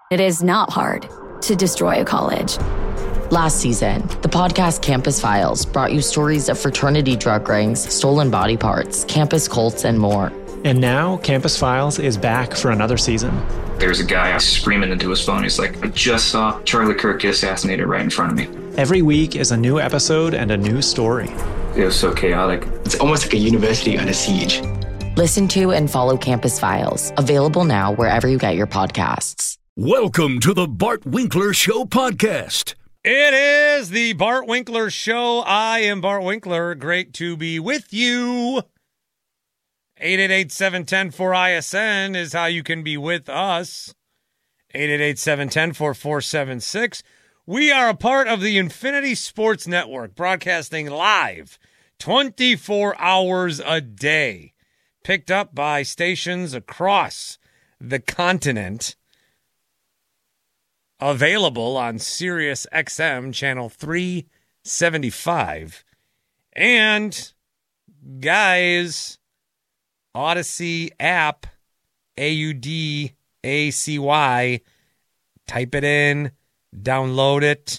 It is not hard to destroy a college. Last season, the podcast Campus Files brought you stories of fraternity drug rings, stolen body parts, campus cults, and more. And now, Campus Files is back for another season. There's a guy screaming into his phone. He's like, I just saw Charlie Kirk get assassinated right in front of me. Every week is a new episode and a new story. It was so chaotic. It's almost like a university under siege. Listen to and follow Campus Files, available now wherever you get your podcasts. Welcome to the Bart Winkler Show podcast. It is the Bart Winkler Show. I am Bart Winkler. Great to be with you. 888-710-4ISN is how you can be with us. 888-710-4476. We are a part of the Infinity Sports Network, broadcasting live 24 hours a day. Picked up by stations across the continent. Available on Sirius XM channel 375. And, guys, Odyssey app, Audacy, type it in, download it,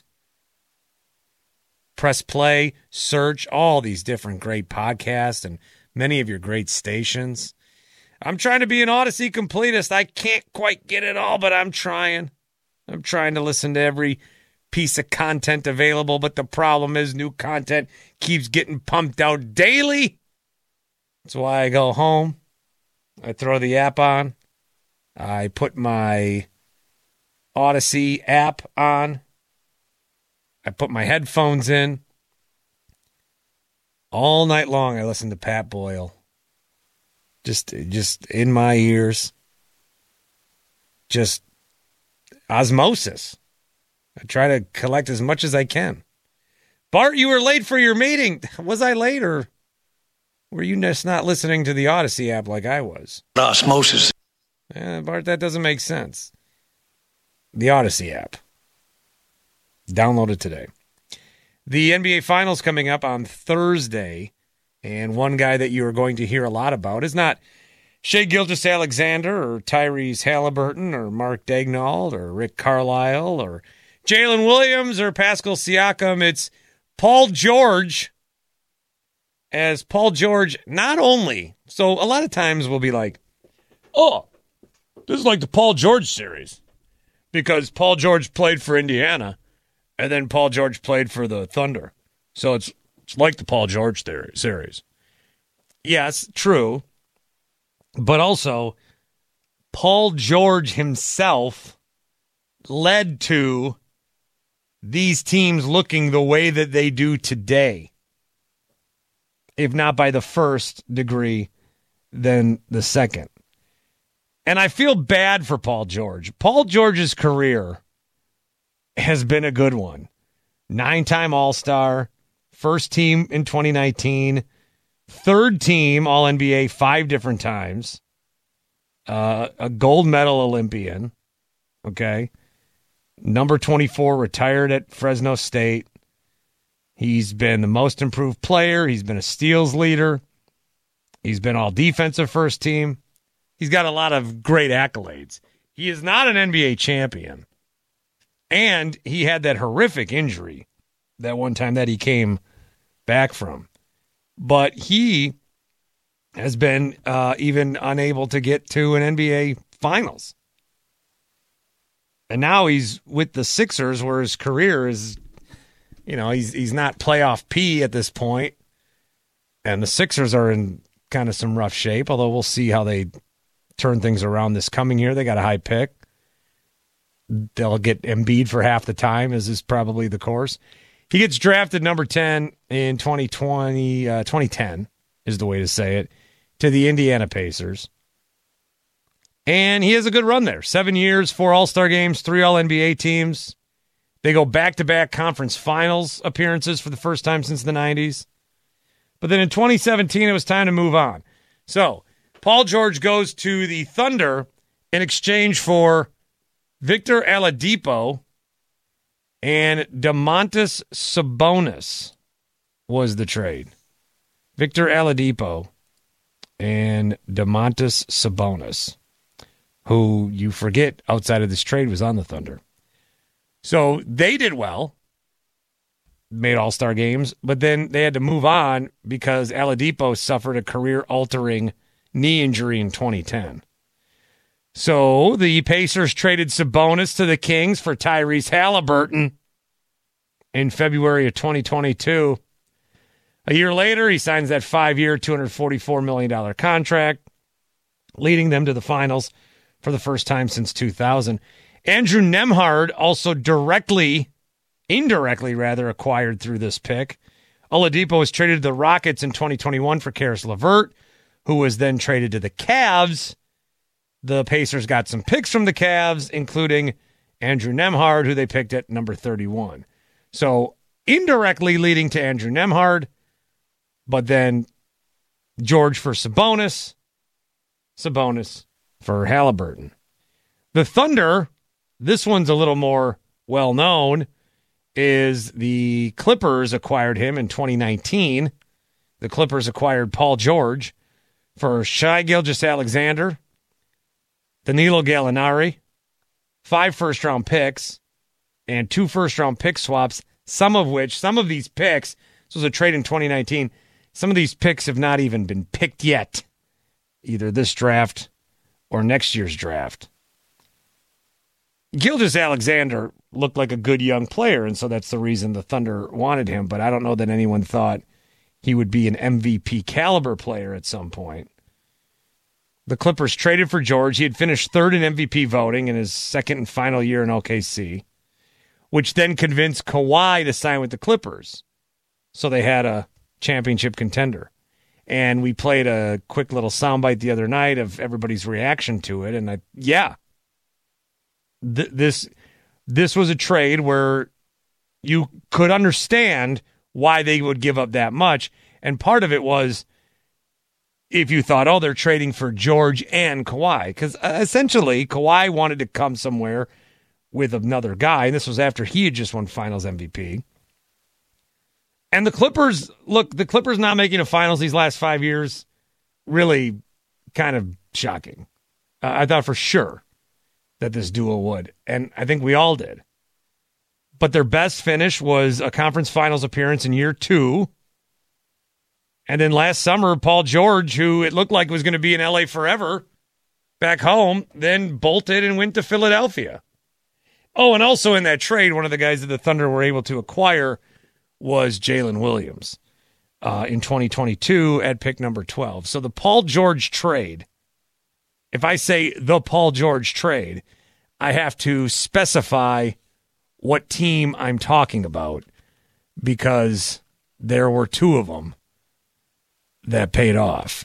press play, search all these different great podcasts and many of your great stations. I'm trying to be an Odyssey completist. I can't quite get it all, but I'm trying. I'm trying to listen to every piece of content available, but the problem is new content keeps getting pumped out daily. That's why I go home. I throw the app on. I put my Odyssey app on. I put my headphones in. All night long I listen to Pat Boyle. Just in my ears. Just osmosis. I try to collect as much as I can. Bart, you were late for your meeting. Was I late, or were you just not listening to the Odyssey app like I was? Osmosis. Bart, that doesn't make sense. The Odyssey app. Download it today. The NBA Finals coming up on Thursday, and one guy that you are going to hear a lot about is not Shai Gilgeous-Alexander or Tyrese Halliburton or Mark Daigneault or Rick Carlisle or Jalen Williams or Pascal Siakam. It's Paul George. As Paul George, not only, so a lot of times we'll be like, oh, this is like the Paul George series because Paul George played for Indiana and then Paul George played for the Thunder. So it's like the Paul George series. Yes, true. But also, Paul George himself led to these teams looking the way that they do today. If not by the first degree, then the second. And I feel bad for Paul George. Paul George's career has been a good one. 9-time All-Star, first team in 2019, third team All-NBA 5 different times, a gold medal Olympian, okay, number 24, retired at Fresno State. He's been the most improved player. He's been a steals leader. He's been all defensive first team. He's got a lot of great accolades. He is not an NBA champion. And he had that horrific injury that one time that he came back from. But he has been even unable to get to an NBA Finals. And now he's with the Sixers where his career is, he's not playoff P at this point. And the Sixers are in kind of some rough shape, although we'll see how they turn things around this coming year. They got a high pick. They'll get Embiid for half the time, as is probably the course. He gets drafted number 10 in 2010 is the way to say it, to the Indiana Pacers. And he has a good run there. 7 years, 4 All-Star games, 3 All-NBA teams. They go back-to-back conference finals appearances for the first time since the 90s. But then in 2017, it was time to move on. So Paul George goes to the Thunder in exchange for Victor Oladipo and Domantas Sabonis was the trade. Victor Oladipo and Domantas Sabonis, who you forget outside of this trade was on the Thunder. So they did well, made all-star games, but then they had to move on because Oladipo suffered a career-altering knee injury in 2010. So the Pacers traded Sabonis to the Kings for Tyrese Halliburton in February of 2022. A year later, he signs that 5-year, $244 million contract, leading them to the finals for the first time since 2000. Andrew Nembhard also indirectly acquired through this pick. Oladipo was traded to the Rockets in 2021 for Karis LeVert, who was then traded to the Cavs. The Pacers got some picks from the Cavs, including Andrew Nembhard, who they picked at number 31. So indirectly leading to Andrew Nembhard, but then George for Sabonis for Halliburton. The Thunder, this one's a little more well-known, is the Clippers acquired him in 2019. The Clippers acquired Paul George for Shai Gilgeous-Alexander, Danilo Gallinari, 5 first-round picks, and 2 first-round pick swaps, some of these picks, this was a trade in 2019, some of these picks have not even been picked yet, either this draft or next year's draft. Gilgeous-Alexander looked like a good young player, and so that's the reason the Thunder wanted him, but I don't know that anyone thought he would be an MVP caliber player at some point. The Clippers traded for George. He had finished third in MVP voting in his second and final year in OKC, which then convinced Kawhi to sign with the Clippers. So they had a championship contender. And we played a quick little soundbite the other night of everybody's reaction to it. And this was a trade where you could understand why they would give up that much. And part of it was if you thought, oh, they're trading for George and Kawhi. Because essentially, Kawhi wanted to come somewhere with another guy. And this was after he had just won Finals MVP. And the Clippers not making a Finals these last 5 years, really kind of shocking. I thought for sure that this duo would. And I think we all did. But their best finish was a conference finals appearance in year 2. And then last summer, Paul George, who it looked like was going to be in LA forever, back home, then bolted and went to Philadelphia. Oh, and also in that trade, one of the guys that the Thunder were able to acquire was Jalen Williams in 2022 at pick number 12. So the Paul George trade, if I say the Paul George trade, I have to specify what team I'm talking about because there were 2 of them that paid off.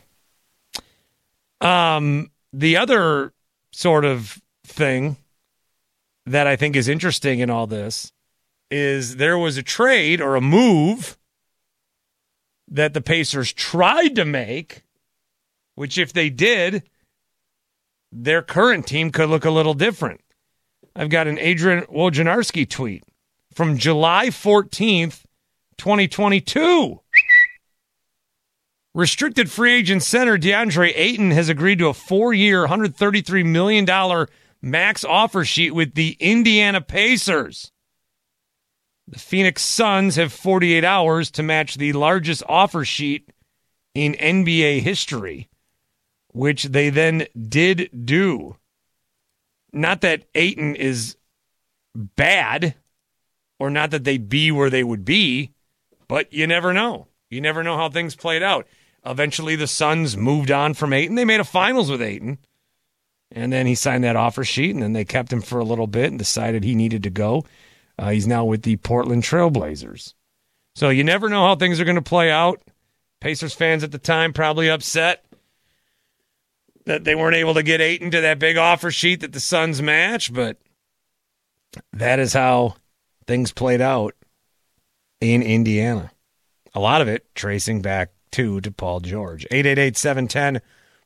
The other sort of thing that I think is interesting in all this is there was a trade or a move that the Pacers tried to make, which if they did, their current team could look a little different. I've got an Adrian Wojnarowski tweet from July 14th, 2022. Restricted free agent center DeAndre Ayton has agreed to a 4-year, $133 million max offer sheet with the Indiana Pacers. The Phoenix Suns have 48 hours to match the largest offer sheet in NBA history, which they then did do. Not that Ayton is bad, or not that they'd be where they would be, but you never know. You never know how things played out. Eventually, the Suns moved on from Ayton. They made a finals with Ayton, and then he signed that offer sheet, and then they kept him for a little bit and decided he needed to go. He's now with the Portland Trail Blazers. So you never know how things are going to play out. Pacers fans at the time probably upset that they weren't able to get Ayton to that big offer sheet that the Suns match, but that is how things played out in Indiana. A lot of it tracing back to Paul George. 888-710-4ISN,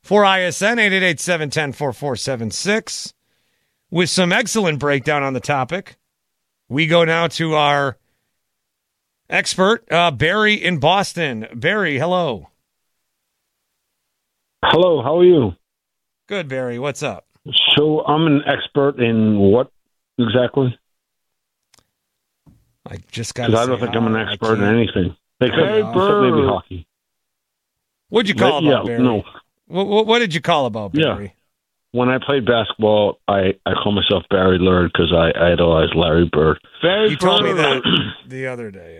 888-710-4476. With some excellent breakdown on the topic, we go now to our expert, Barry in Boston. Barry, hello. Hello, how are you? Good, Barry. What's up? So I'm an expert in what exactly? I just got. Because I don't think I'm an expert in anything. Except maybe hockey. What'd you call about Barry? No. What did you call about Barry? Yeah. When I played basketball, I call myself Barry Lurd because I idolized Larry Bird. You told me that the other day,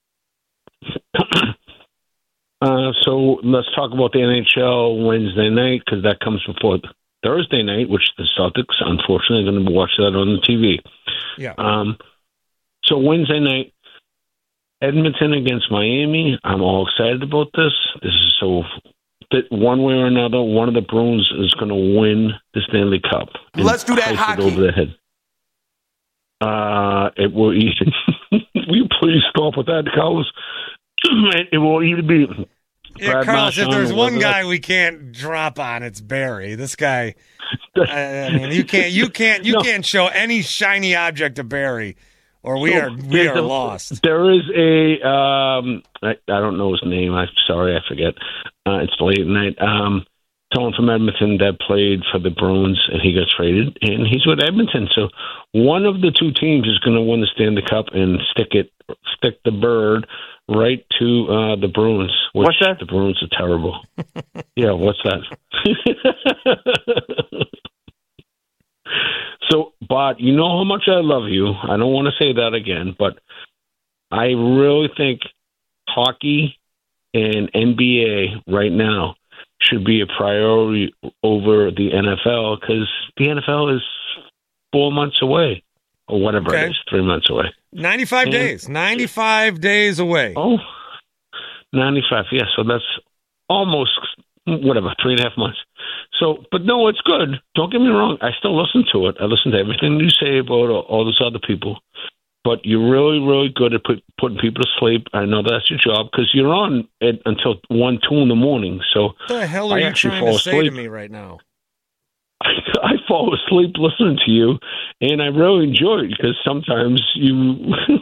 yeah. So let's talk about the NHL Wednesday night because that comes before Thursday night, which the Celtics, unfortunately, are going to watch that on the TV. Yeah. So Wednesday night, Edmonton against Miami. I'm all excited about this. This is so that one way or another, one of the Bruins is going to win the Stanley Cup. Let's do that hockey. Over the head. It will either. Will you please stop with that, Carlos? It will either be. Yeah, Carlos. If there's one guy we can't drop on, it's Barry. This guy. I mean, you can't show any shiny object to Barry, or we are lost. There is a I don't know his name. I'm sorry, I forget. It's late at night. Someone from Edmonton that played for the Bruins, and he got traded, and he's with Edmonton. So one of the two teams is going to win the Stanley Cup and stick the bird right to the Bruins. What's that? The Bruins are terrible. Yeah, what's that? So, Bart, you know how much I love you. I don't want to say that again, but I really think hockey and NBA right now should be a priority over the NFL because the NFL is 4 months away or whatever it is, 3 months away. 95 days. 95 days away. Oh, 95. Yeah, so that's almost, 3.5 months. So, but no, it's good. Don't get me wrong. I still listen to it. I listen to everything you say about all those other people. But you're really, really good at putting people to sleep. I know that's your job because you're on it until 1, 2 in the morning. So what the hell are you trying to say to me right now? I fall asleep listening to you, and I really enjoy it because sometimes you.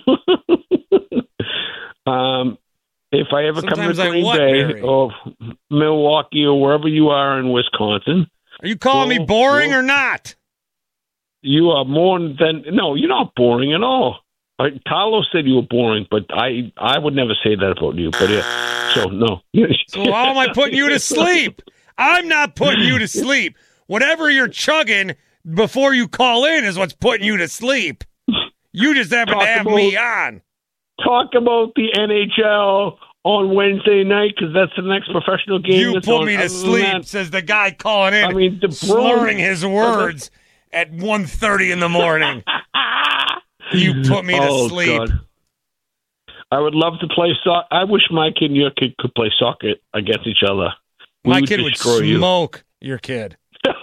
If I ever come to Green Bay or Milwaukee or wherever you are in Wisconsin, are you calling me boring or not? You are more than no. You're not boring at all. Carlos said you were boring, but I would never say that about you. But yeah, so no. So how am I putting you to sleep? I'm not putting you to sleep. Whatever you're chugging before you call in is what's putting you to sleep. You just happen to have me on. Talk about the NHL on Wednesday night because that's the next professional game. You put me to sleep, says the guy calling in. I mean, slurring his words at 1:30 in the morning. You put me to sleep. God. I would love to play soccer. I wish my kid and your kid could play soccer against each other. My kid would smoke your kid.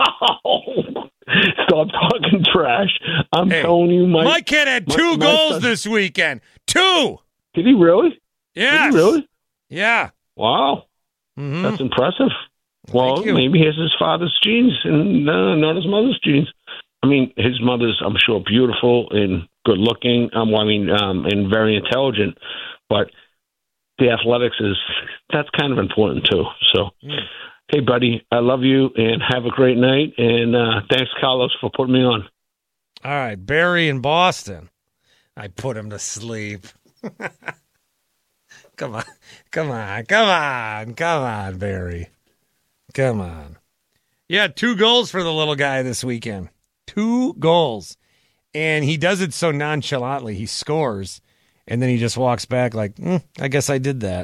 Stop talking trash. I'm telling you, my kid had 2 goals this weekend. 2. Did he really? Yeah. Did he really? Yeah. Wow. Mm-hmm. That's impressive. Well, maybe he has his father's genes and not his mother's genes. I mean, his mother's, I'm sure, beautiful and good looking. And very intelligent. But the athletics that's kind of important too. So, hey, buddy, I love you and have a great night. And thanks, Carlos, for putting me on. All right, Barry in Boston. I put him to sleep. Come on, Barry. Come on. Yeah, 2 goals for the little guy this weekend. 2 goals. And he does it so nonchalantly. He scores, and then he just walks back like, I guess I did that.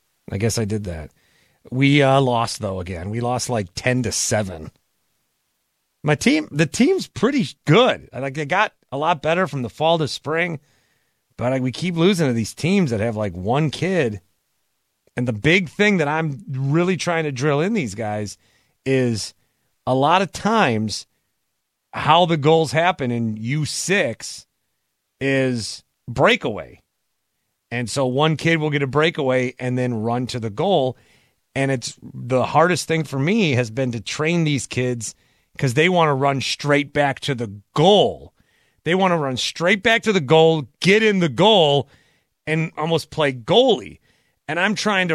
We lost, though, again. We lost like 10-7. The team's pretty good. They got a lot better from the fall to spring, but we keep losing to these teams that have like one kid. And the big thing that I'm really trying to drill in these guys is a lot of times how the goals happen in U6 is breakaway. And so one kid will get a breakaway and then run to the goal. And it's the hardest thing for me has been to train these kids because they want to run straight back to the goal. They want to run straight back to the goal, get in the goal, and almost play goalie. And I'm trying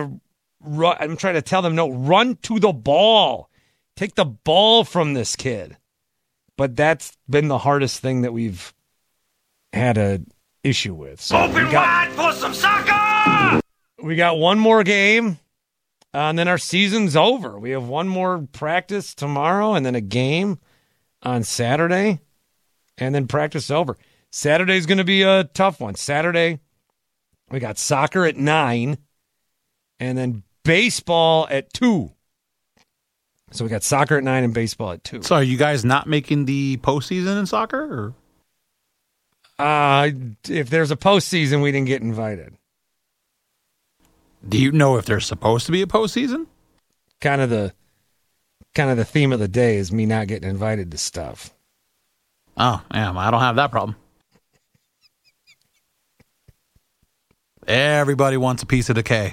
to tell them, no, run to the ball. Take the ball from this kid. but that's been the hardest thing that we've had a issue with. So Open wide for some soccer! We got one more game, and then our season's over. We have one more practice tomorrow, and then a game on Saturday, and then practice over. Saturday's going to be a tough one. Saturday, we got soccer at 9, and then baseball at 2. So we got soccer at 9 and baseball at 2. So are you guys not making the postseason in soccer? Or? If there's a postseason, we didn't get invited. Do you know if there's supposed to be a postseason? Kind of the theme of the day is me not getting invited to stuff. Oh, yeah, I don't have that problem. Everybody wants a piece of the K.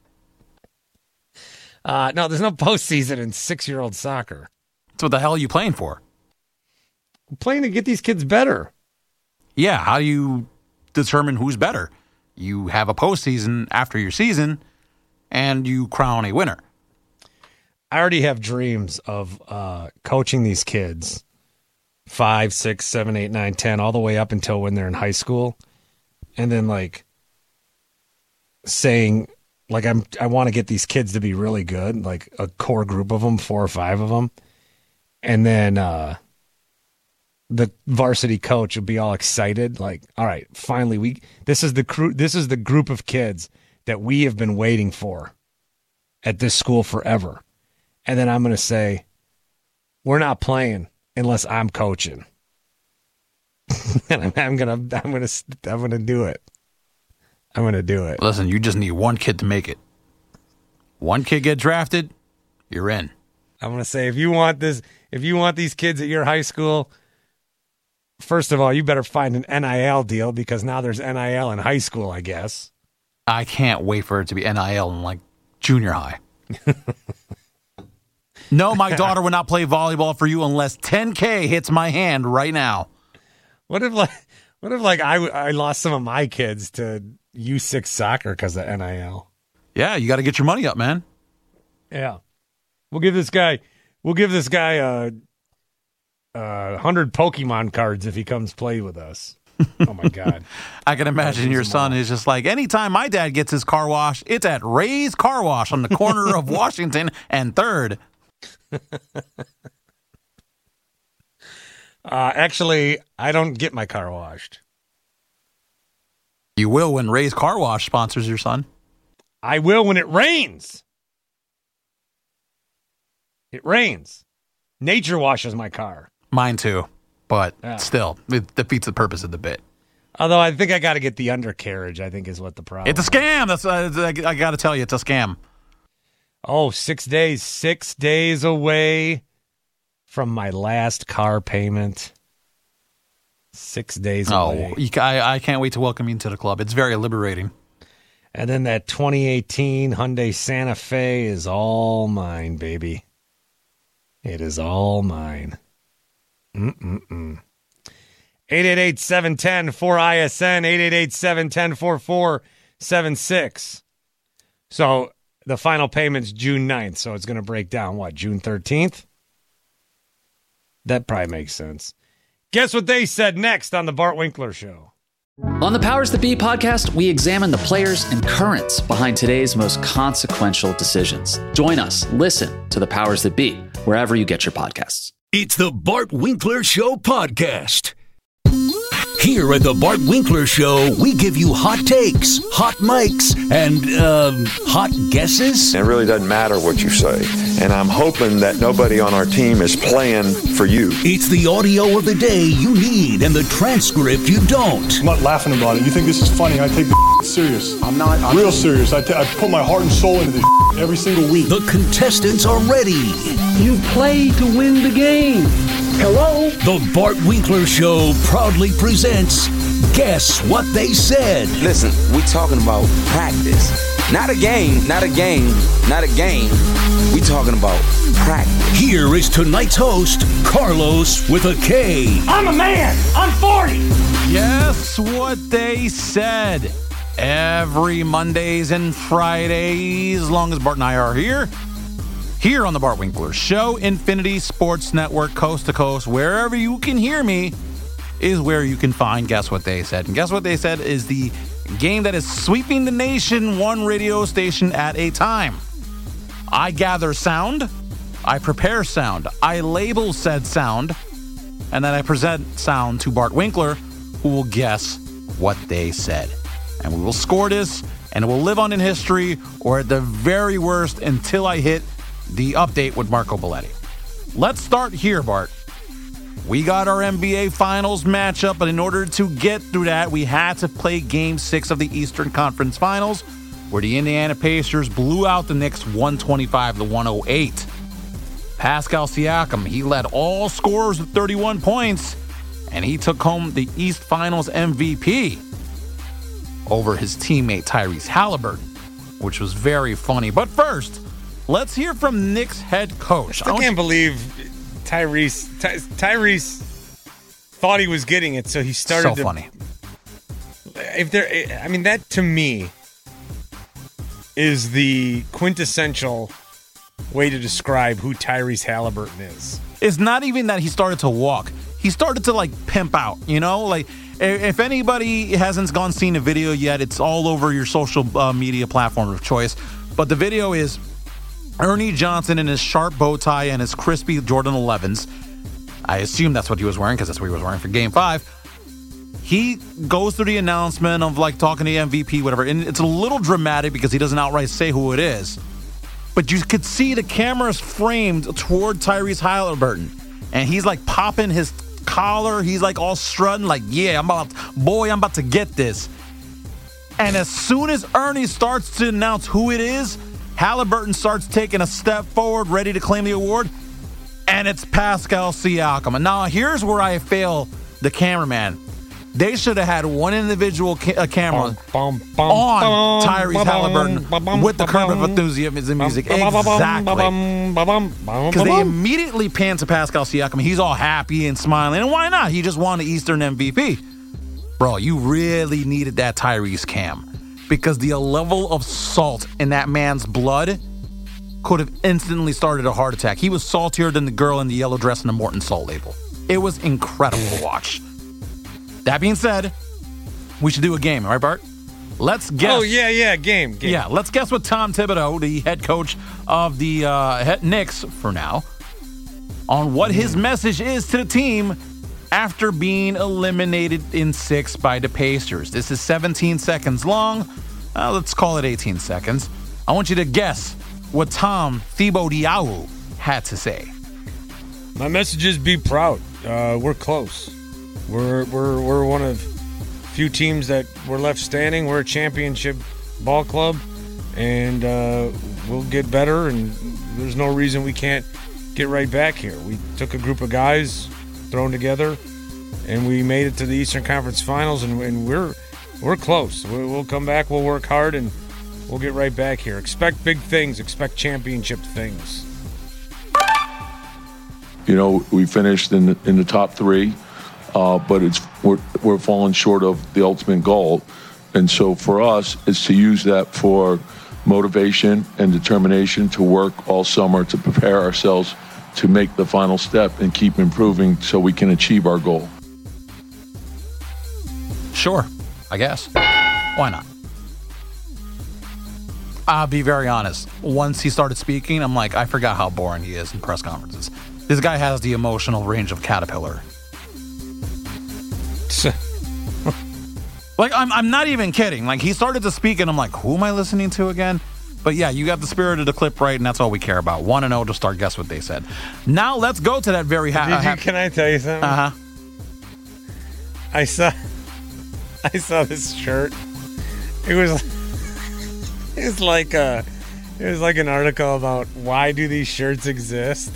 No, there's no postseason in 6-year-old soccer. So what the hell are you playing for? I'm playing to get these kids better. Yeah, how do you determine who's better? You have a postseason after your season, and you crown a winner. I already have dreams of coaching these kids 5, 6, 7, 8, 9, 10, all the way up until when they're in high school. And then, like, saying, like, I want to get these kids to be really good, like a core group of them, 4 or 5 of them. And then the varsity coach will be all excited, like, all right, finally, this is the group of kids that we have been waiting for at this school forever. And then I'm going to say, we're not playing unless I'm coaching. And I'm going to do it. I'm going to do it. Listen, you just need one kid to make it. One kid get drafted, you're in. I'm going to say, if you want these kids at your high school, first of all, you better find an NIL deal, because now there's NIL in high school, I guess. I can't wait for it to be NIL in, like, junior high. No, my daughter would not play volleyball for you unless 10K hits my hand right now. What if I lost some of my kids to U6 soccer because of NIL? Yeah, you got to get your money up, man. Yeah. We'll give this guy 100 Pokemon cards if he comes play with us. Oh, my God. I can imagine your son is just like, anytime my dad gets his car washed, it's at Ray's Car Wash on the corner of Washington and 3rd. Actually, I don't get my car washed. You will when Ray's Car Wash sponsors your son. I will when it rains. It rains. Nature washes my car. Mine too, but still, it defeats the purpose of the bit. Although I think I got to get the undercarriage, I think is what the problem is. It's a scam. That's I got to tell you, it's a scam. Oh, 6 days. 6 days away from my last car payment. 6 days away. I can't wait to welcome you to the club. It's very liberating. And then that 2018 Hyundai Santa Fe is all mine, baby. It is all mine. 888-710-4ISN, 888-710-4476. So the final payment's June 9th, so it's going to break down, June 13th? That probably makes sense. Guess what they said next on the Bart Winkler Show? On the Powers That Be podcast, we examine the players and currents behind today's most consequential decisions. Join us. Listen to the Powers That Be, wherever you get your podcasts. It's the Bart Winkler Show podcast. Here at the Bart Winkler Show, we give you hot takes, hot mics, and, hot guesses. It really doesn't matter what you say. And I'm hoping that nobody on our team is playing for you. It's the audio of the day you need and the transcript you don't. I'm not laughing about it. You think this is funny? I take the serious. I'm real serious. I put my heart and soul into this every single week. The contestants are ready. You play to win the game. Hello? The Bart Winkler Show proudly presents Guess What They Said. Listen, we talking about practice. Not a game. We talking about practice. Here is tonight's host, Carlos with a K. I'm a man. I'm 40. Guess what they said. Every Mondays and Fridays, as long as Bart and I are here, here on the Bart Winkler Show, Infinity Sports Network, coast to coast, wherever you can hear me is where you can find Guess What They Said. And Guess What They Said is the game that is sweeping the nation one radio station at a time. I gather sound, I prepare sound, I label said sound, and then I present sound to Bart Winkler, who will guess what they said. And we will score this, and it will live on in history, or at the very worst, until I hit the update with Marco Belletti. Let's start here, Bart. We got our NBA Finals matchup, but in order to get through that, we had to play Game 6 of the Eastern Conference Finals, where the Indiana Pacers blew out the Knicks 125-108. Pascal Siakam, he led all scorers with 31 points, and he took home the East Finals MVP over his teammate Tyrese Halliburton, which was very funny. But first, let's hear from Knicks head coach. I can't believe Tyrese thought he was getting it, so he started. So funny. That to me is the quintessential way to describe who Tyrese Halliburton is. It's not even that he started to walk. He started to pimp out, if anybody hasn't seen a video yet, it's all over your social media platform of choice. But the video is Ernie Johnson in his sharp bow tie and his crispy Jordan 11s. I assume that's what he was wearing because that's what he was wearing for Game 5. He goes through the announcement of talking to the MVP, whatever. And it's a little dramatic because he doesn't outright say who it is. But you could see the camera's framed toward Tyrese Halliburton. And he's popping his collar. He's all strutting yeah, I'm about to get this. And as soon as Ernie starts to announce who it is, Halliburton starts taking a step forward, ready to claim the award. And it's Pascal Siakam. And now here's where I fail the cameraman. They should have had one individual camera on Tyrese Halliburton with the Curb of Enthusiasm music. Exactly. Because they immediately pan to Pascal Siakam. He's all happy and smiling. And why not? He just won the Eastern MVP. Bro, you really needed that Tyrese cam. Because the level of salt in that man's blood could have instantly started a heart attack. He was saltier than the girl in the yellow dress in the Morton Salt label. It was incredible to watch. That being said, we should do a game, right, Bart? Let's guess. Oh, yeah, game. Yeah, let's guess what Tom Thibodeau, the head coach of the Knicks for now, on what his message is to the team after being eliminated in 6 by the Pacers. This is 17 seconds long. Let's call it 18 seconds. I want you to guess what Tom Thibodeau had to say. My message is be proud. We're close. We're one of few teams that were left standing. We're a championship ball club, and we'll get better, and there's no reason we can't get right back here. We took a group of guys thrown together, and we made it to the Eastern Conference Finals, and we're close. We'll come back, we'll work hard, and we'll get right back here. Expect big things, expect championship things. We finished in the top 3. But we're falling short of the ultimate goal. And so for us, it's to use that for motivation and determination to work all summer to prepare ourselves to make the final step and keep improving so we can achieve our goal. Sure, I guess. Why not? I'll be very honest. Once he started speaking, I'm I forgot how boring he is in press conferences. This guy has the emotional range of Caterpillar. I'm not even kidding. He started to speak, and I'm who am I listening to again? But yeah, you got the spirit of the clip right, and that's all we care about. 1-0 to start Guess What They Said. Now let's go to that very Can I tell you something? Uh-huh. I saw this shirt. It was like an article about why do these shirts exist.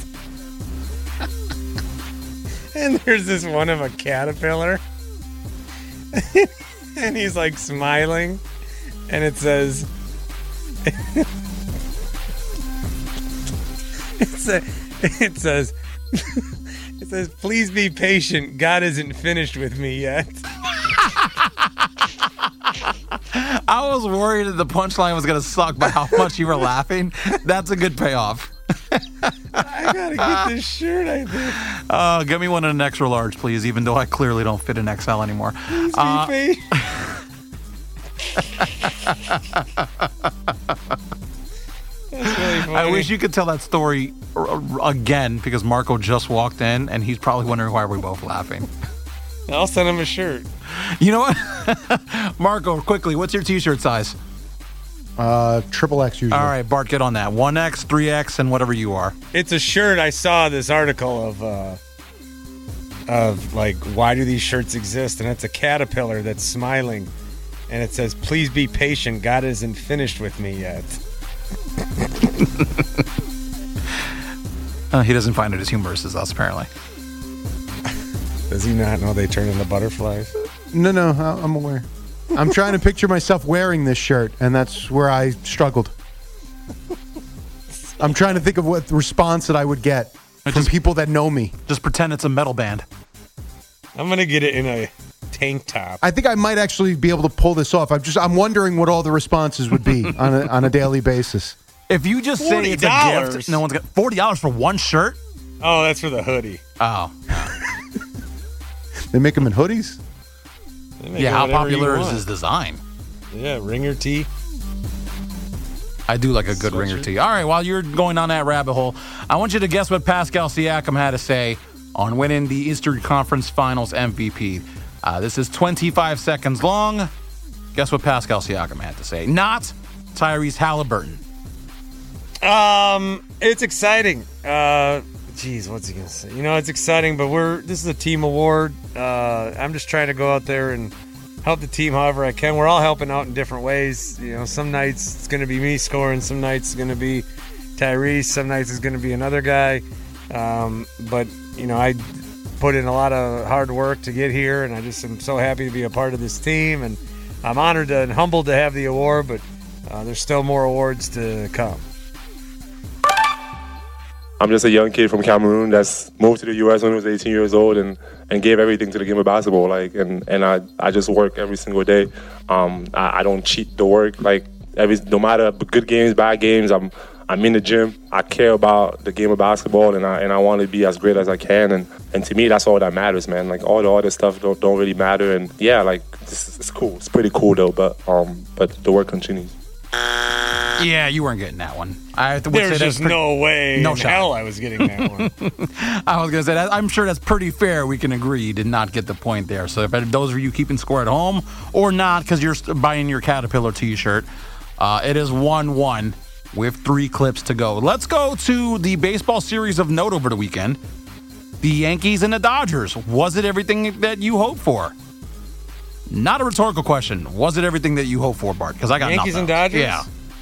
And there's this one of a caterpillar. And he's smiling, and it says, it says, please be patient. God isn't finished with me yet. I was worried that the punchline was going to suck by how much you were laughing. That's a good payoff. I gotta get this shirt, I think. Get me one in an extra large, please, even though I clearly don't fit an XL anymore. Please be That's really funny. I wish you could tell that story again, because Marco just walked in, and he's probably wondering why we're both laughing. I'll send him a shirt. You know what? Marco, quickly, what's your T-shirt size? XXX usually. All right, Bart, get on that. 1X, 3X, and whatever you are. It's a shirt. I saw this article of like, why do these shirts exist? And it's a caterpillar that's smiling. And it says, please be patient. God isn't finished with me yet. He doesn't find it as humorous as us, apparently. Does he not know they turn into butterflies? No, I'm aware. I'm trying to picture myself wearing this shirt, and that's where I struggled. I'm trying to think of what response that I would get from people that know me. Just pretend it's a metal band. I'm going to get it in a tank top. I think I might actually be able to pull this off. I'm wondering what all the responses would be on a daily basis. If you just say it's a gift, no one's got $40 for one shirt? Oh, that's for the hoodie. Oh. They make them in hoodies? Yeah, how popular is his design? Yeah, ringer tee. I do like a good ringer tee. All right, while you're going on that rabbit hole, I want you to guess what Pascal Siakam had to say on winning the Eastern Conference Finals MVP. This is 25 seconds long. Guess what Pascal Siakam had to say. Not Tyrese Halliburton. It's exciting. Geez, what's he gonna say? It's exciting, but this is a team award. I'm just trying to go out there and help the team however I can. We're all helping out in different ways. Some nights it's gonna be me scoring, some nights it's gonna be Tyrese, some nights it's gonna be another guy. But I put in a lot of hard work to get here, and I just am so happy to be a part of this team, and I'm honored and humbled to have the award, but there's still more awards to come. I'm just a young kid from Cameroon that's moved to the U.S. when I was 18 years old and gave everything to the game of basketball. And I just work every single day. I don't cheat the work. No matter good games, bad games, I'm in the gym. I care about the game of basketball, and I want to be as great as I can. And to me, that's all that matters, man. All the other stuff don't really matter. And yeah, it's cool. It's pretty cool though. But the work continues. Yeah, you weren't getting that one. There's just no way no in shot. hell I was getting that one. I was going to say, I'm sure that's pretty fair. We can agree you did not get the point there. So if those of you keeping score at home or not because you're buying your Caterpillar T-shirt, it is 1-1 with 3 clips to go. Let's go to the baseball series of note over the weekend. The Yankees and the Dodgers. Was it everything that you hoped for? Not a rhetorical question. Was it everything that you hoped for, Bart? Because I got Yankees nothing. and Dodgers? Yeah.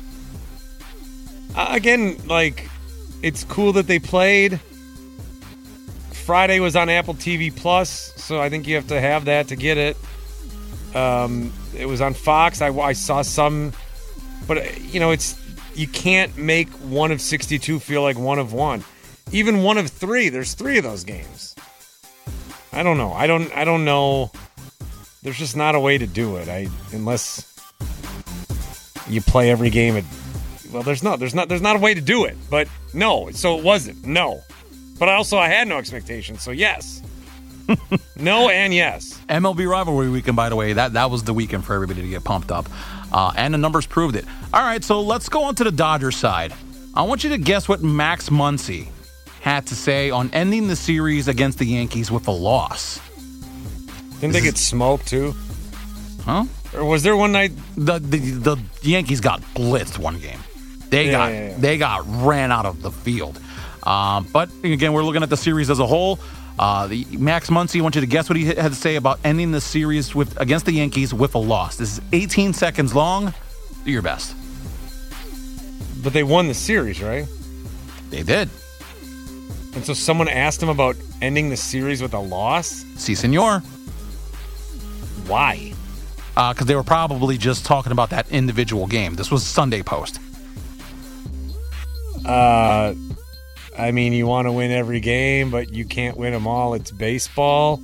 Again, it's cool that they played. Friday was on Apple TV Plus, so I think you have to have that to get it. It was on Fox. I saw some, but you can't make one of 62 feel like one of one. Even one of 3. There's 3 of those games. I don't know. I don't know. There's just not a way to do it. Unless you play every game well, there's not a way to do it. But no, so it wasn't. No. But I had no expectations. So yes. No and yes. MLB rivalry weekend, by the way, that was the weekend for everybody to get pumped up. And the numbers proved it. All right, so let's go on to the Dodgers side. I want you to guess what Max Muncy had to say on ending the series against the Yankees with a loss. Didn't they get smoked too? Huh? Or was there one night the Yankees got blitzed one game? They got ran out of the field. But again, we're looking at the series as a whole. The Max Muncy, I want you to guess what he had to say about ending the series against the Yankees with a loss. This is 18 seconds long. Do your best. But they won the series, right? They did. And so someone asked him about ending the series with a loss? Si, senor. Why? Because they were probably just talking about that individual game. This was Sunday Post. You want to win every game, but you can't win them all. It's baseball.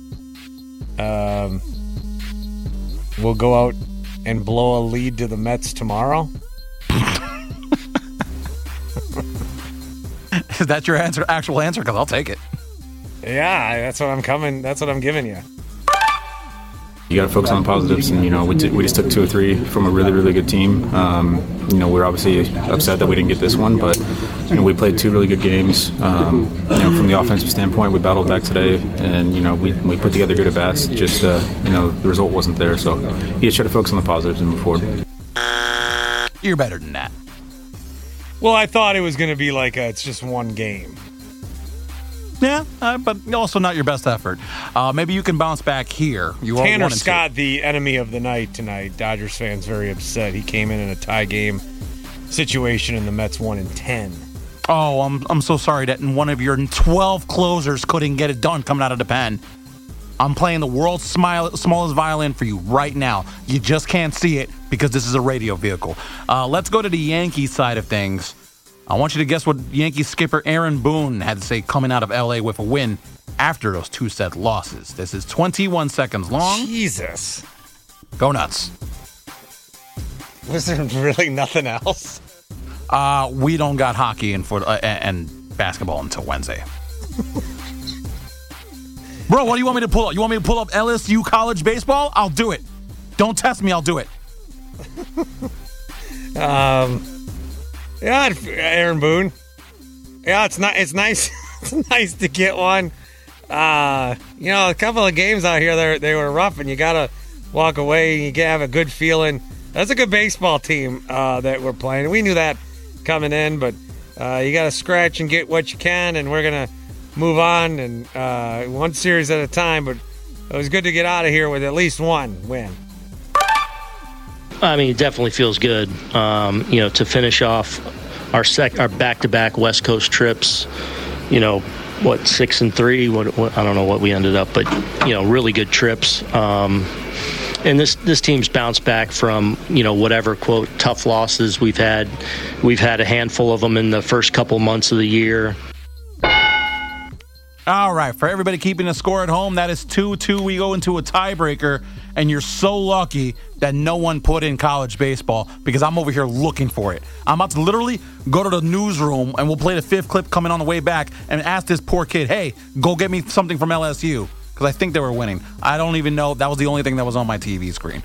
We'll go out and blow a lead to the Mets tomorrow. Is that your actual answer? Because I'll take it. Yeah, that's what I'm giving you. You got to focus on positives, and we just took 2 or 3 from a really, really good team. We're obviously upset that we didn't get this one, but we played 2 really good games. From the offensive standpoint, we battled back today, and we put together good at bats. Just the result wasn't there, so you just try to focus on the positives and move forward. You're better than that. Well, I thought it was going to be like it's just one game. Yeah, but also not your best effort. Maybe you can bounce back here. You are Tanner 1-2. Scott, the enemy of the night tonight. Dodgers fans very upset. He came in a tie game situation, and the Mets won in 10. Oh, I'm so sorry that one of your 12 closers couldn't get it done coming out of the pen. I'm playing the world's smallest violin for you right now. You just can't see it because this is a radio vehicle. Let's go to the Yankees side of things. I want you to guess what Yankees skipper Aaron Boone had to say coming out of L.A. with a win after those 2 set losses. This is 21 seconds long. Jesus. Go nuts. Was there really nothing else? We don't got hockey and basketball until Wednesday. Bro, what do you want me to pull up? You want me to pull up LSU college baseball? I'll do it. Don't test me. I'll do it. Yeah, Aaron Boone. Yeah, it's nice. It's nice to get one. A couple of games out here, they were rough, and you gotta walk away and you gotta have a good feeling. That's a good baseball team that we're playing. We knew that coming in, but you gotta scratch and get what you can, and we're gonna move on and one series at a time. But it was good to get out of here with at least one win. I mean, it definitely feels good, to finish off our back-to-back West Coast trips. 6-3? What I don't know what we ended up, but really good trips. And this team's bounced back from whatever quote tough losses we've had. We've had a handful of them in the first couple months of the year. All right, for everybody keeping the score at home, that is 2-2. We go into a tiebreaker, and you're so lucky that no one put in college baseball because I'm over here looking for it. I'm about to literally go to the newsroom, and we'll play the 5th clip coming on the way back and ask this poor kid, hey, go get me something from LSU because I think they were winning. I don't even know. That was the only thing that was on my TV screen.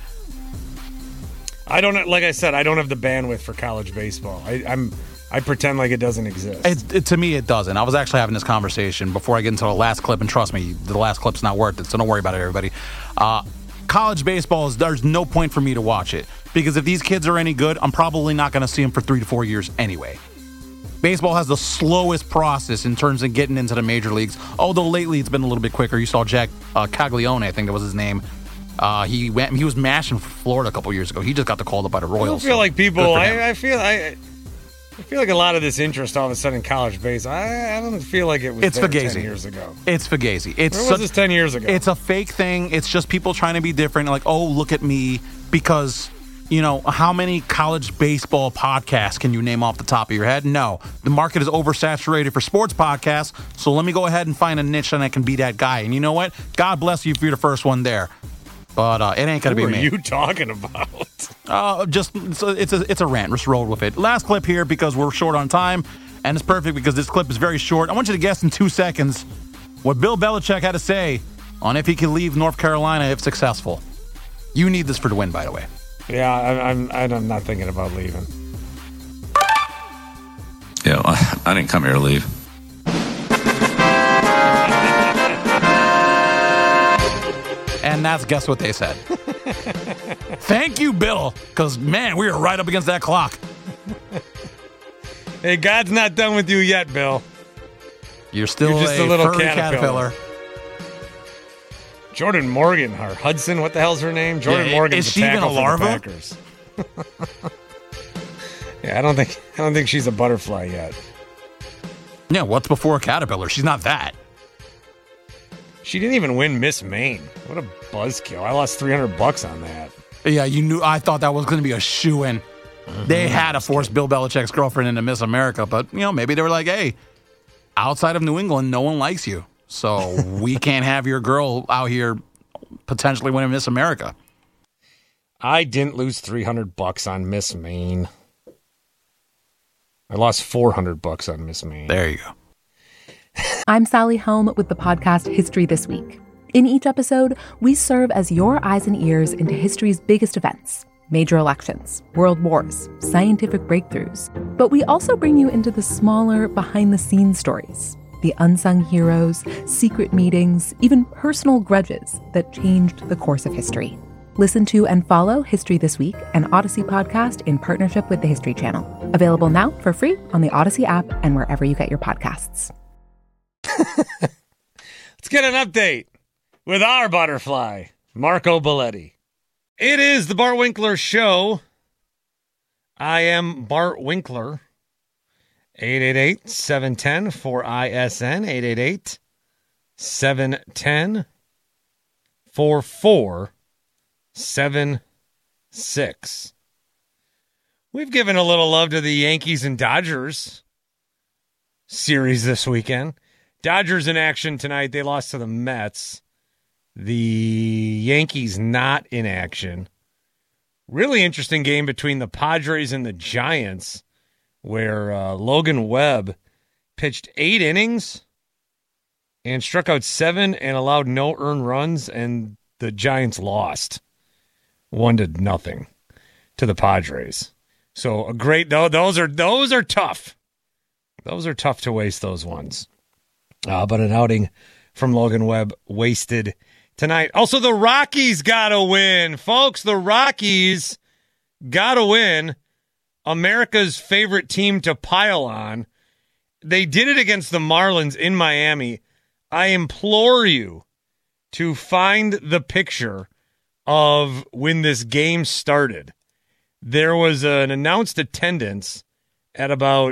Like I said, I don't have the bandwidth for college baseball. I pretend like it doesn't exist. To me, it doesn't. I was actually having this conversation before I get into the last clip, and trust me, the last clip's not worth it, so don't worry about it, everybody. College baseball, there's no point for me to watch it, because if these kids are any good, I'm probably not going to see them for 3 to 4 years anyway. Baseball has the slowest process in terms of getting into the major leagues, although lately it's been a little bit quicker. You saw Jack Caglione, I think that was his name. He was mashing Florida a couple years ago. He just got called up by the Royals. I feel like people. I feel like a lot of this interest all of a sudden in college baseball. I don't feel like it was it's there Fugazi. 10 years ago. It's Fugazi. Where was this 10 years ago? It's a fake thing. It's just people trying to be different. Like, oh, look at me. Because, how many college baseball podcasts can you name off the top of your head? No. The market is oversaturated for sports podcasts. So let me go ahead and find a niche and I can be that guy. And you know what? God bless you if you're the first one there. But it ain't going to be me. What are you talking about? It's a rant. Just roll with it. Last clip here because we're short on time, and it's perfect because this clip is very short. I want you to guess in 2 seconds what Bill Belichick had to say on if he could leave North Carolina if successful. You need this for the win, by the way. Yeah, I'm not thinking about leaving. Yeah, I didn't come here to leave. And that's guess what they said. Thank you, Bill, because, man, we are right up against that clock. Hey, God's not done with you yet, Bill. You're still just a little furry caterpillar. Jordan Morgan, or Hudson, what the hell's her name? Jordan Morgan's is she even a larva? Packers. Yeah, I don't think she's a butterfly yet. Yeah, what's before a caterpillar? She's not that. She didn't even win Miss Maine. What a buzzkill. I lost $300 on that. Yeah, I thought that was going to be a shoo-in. They had to force Bill Belichick's girlfriend into Miss America, but, maybe they were like, hey, outside of New England, no one likes you. So we can't have your girl out here potentially winning Miss America. I didn't lose $300 on Miss Maine. I lost $400 on Miss Maine. There you go. I'm Sally Helm with the podcast History This Week. In each episode, we serve as your eyes and ears into history's biggest events, major elections, world wars, scientific breakthroughs. But we also bring you into the smaller, behind-the-scenes stories, the unsung heroes, secret meetings, even personal grudges that changed the course of history. Listen to and follow History This Week, an Odyssey podcast in partnership with the History Channel. Available now for free on the Odyssey app and wherever you get your podcasts. Let's get an update with our butterfly, Marco Belletti. It is the Bart Winkler Show. I am Bart Winkler. 888-710-4ISN. 888-710-4476. We've given a little love to the Yankees and Dodgers series this weekend. Dodgers in action tonight. They lost to the Mets. The Yankees not in action. Really interesting game between the Padres and the Giants, where Logan Webb pitched 8 innings and struck out 7 and allowed no earned runs, and the Giants lost 1-0 to the Padres. So a great those are tough. Those are tough to waste, those ones. But an outing from Logan Webb wasted tonight. Also, the Rockies got to win. Folks, the Rockies got to win. America's favorite team to pile on. They did it against the Marlins in Miami. I implore you to find the picture of when this game started. There was an announced attendance at about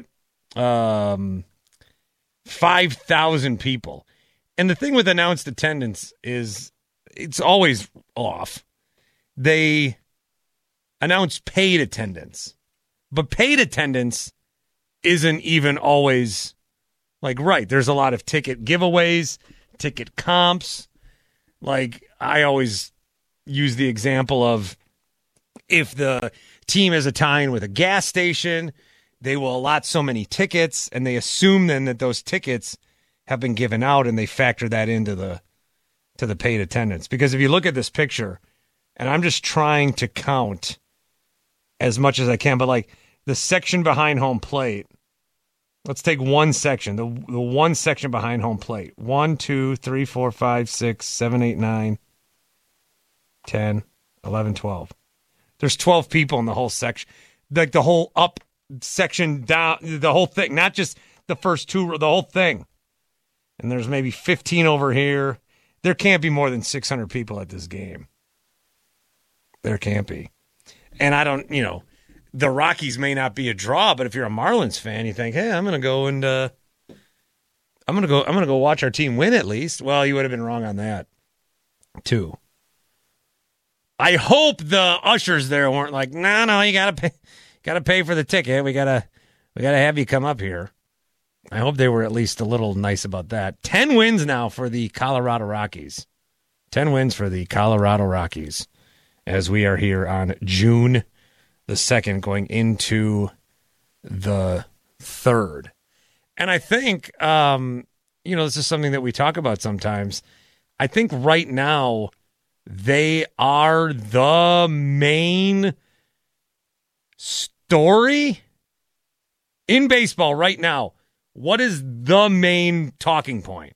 5,000 people. And the thing with announced attendance is it's always off. They announce paid attendance. But paid attendance isn't even always like right. There's a lot of ticket giveaways, ticket comps. Like I always use the example of if the team has a tie-in with a gas station, they will allot so many tickets, and they assume then that those tickets have been given out, and they factor that into the paid attendance. Because if you look at this picture, and I'm just trying to count as much as I can, but like the section behind home plate, let's take one section, the one section behind home plate. 1, 2, 3, 4, 5, 6, 7, 8, 9, 10, 11, 12. There's 12 people in the whole section. Like the whole up section down, the whole thing, not just the first two, the whole thing. And there's maybe 15 over here. There can't be more than 600 people at this game. There can't be. And I don't, the Rockies may not be a draw, but if you're a Marlins fan, you think, hey, I'm going to go and I'm going to go watch our team win at least. Well, you would have been wrong on that too. I hope the ushers there weren't like, no, you gotta pay for the ticket. We gotta have you come up here. I hope they were at least a little nice about that. 10 wins now for the Colorado Rockies. 10 wins for the Colorado Rockies as we are here on June the 2nd going into the 3rd. And I think, this is something that we talk about sometimes. I think right now they are the main story in baseball right now. What is the main talking point?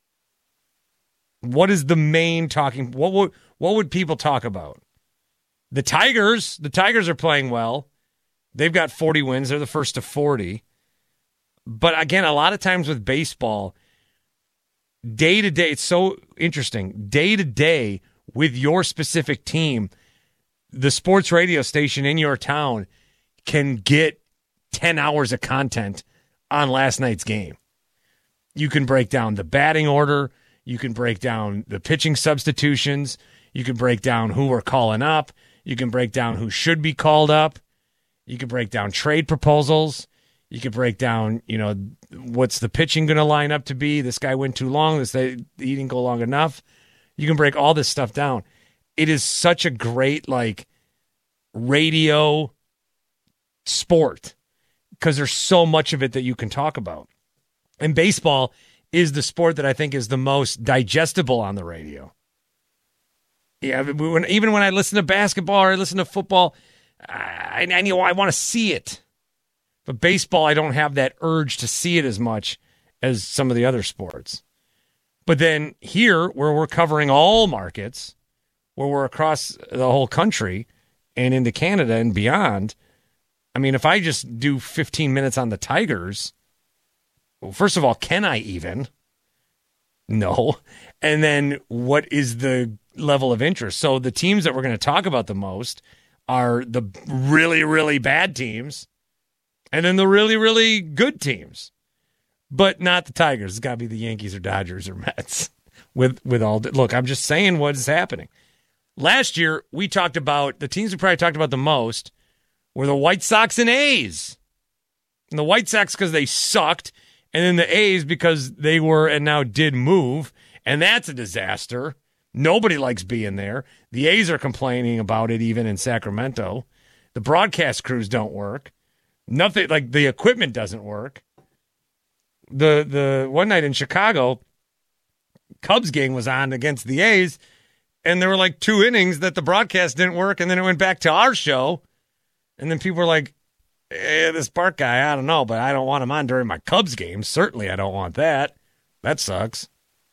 What is the main talking? What would people talk about? The Tigers. The Tigers are playing well. They've got 40 wins. They're the first to 40. But again, a lot of times with baseball, day to day, it's so interesting. Day to day with your specific team, the sports radio station in your town can get 10 hours of content on last night's game. You can break down the batting order. You can break down the pitching substitutions. You can break down who we're calling up. You can break down who should be called up. You can break down trade proposals. You can break down, what's the pitching going to line up to be? This guy went too long. He didn't go long enough. You can break all this stuff down. It is such a great, radio sport because there's so much of it that you can talk about. And baseball is the sport that I think is the most digestible on the radio. Yeah, even when I listen to basketball or I listen to football, I want to see it. But baseball, I don't have that urge to see it as much as some of the other sports. But then here, where we're covering all markets, where we're across the whole country and into Canada and beyond, I mean, if I just do 15 minutes on the Tigers, well, first of all, can I even? No. And then what is the level of interest? So the teams that we're going to talk about the most are the really, really bad teams and then the really, really good teams. But not the Tigers. It's got to be the Yankees or Dodgers or Mets. Look, I'm just saying what is happening. Last year, we talked about, the teams we probably talked about the most were the White Sox and A's. And the White Sox because they sucked, and then the A's because they were and now did move, and that's a disaster. Nobody likes being there. The A's are complaining about it even in Sacramento. The broadcast crews don't work. Nothing, like the equipment doesn't work. The one night in Chicago, Cubs game was on against the A's, and there were like 2 innings that the broadcast didn't work, and then it went back to our show, and then people were like, this Park guy, I don't know, but I don't want him on during my Cubs game. Certainly I don't want that. That sucks.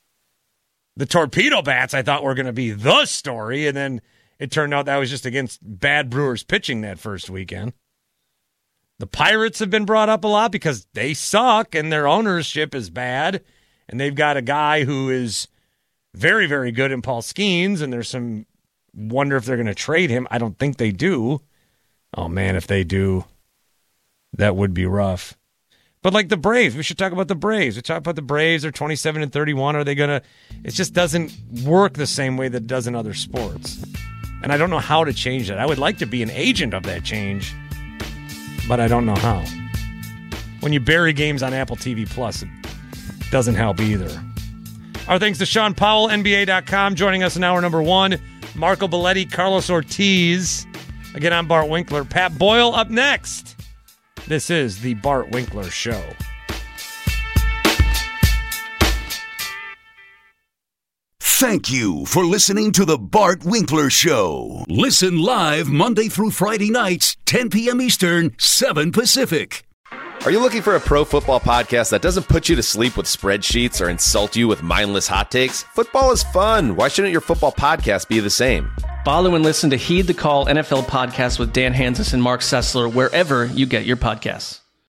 The Torpedo Bats I thought were going to be the story, and then it turned out that was just against bad Brewers pitching that first weekend. The Pirates have been brought up a lot because they suck and their ownership is bad, and they've got a guy who is very, very good in Paul Skeens, and there's some wonder if they're going to trade him. I don't think they do. Oh, man, if they do, that would be rough. But like the Braves, we should talk about the Braves. We talk about the Braves. They're 27-31. Are they going to – it just doesn't work the same way that it does in other sports. And I don't know how to change that. I would like to be an agent of that change, but I don't know how. When you bury games on Apple TV Plus, it doesn't help either. Our thanks to Sean Powell, NBA.com, joining us in hour number 1. Marco Belletti, Carlos Ortiz. Again, I'm Bart Winkler. Pat Boyle up next. This is the Bart Winkler Show. Thank you for listening to the Bart Winkler Show. Listen live Monday through Friday nights, 10 p.m. Eastern, 7 Pacific. Are you looking for a pro football podcast that doesn't put you to sleep with spreadsheets or insult you with mindless hot takes? Football is fun. Why shouldn't your football podcast be the same? Follow and listen to Heed the Call NFL podcast with Dan Hanzus and Mark Sessler wherever you get your podcasts.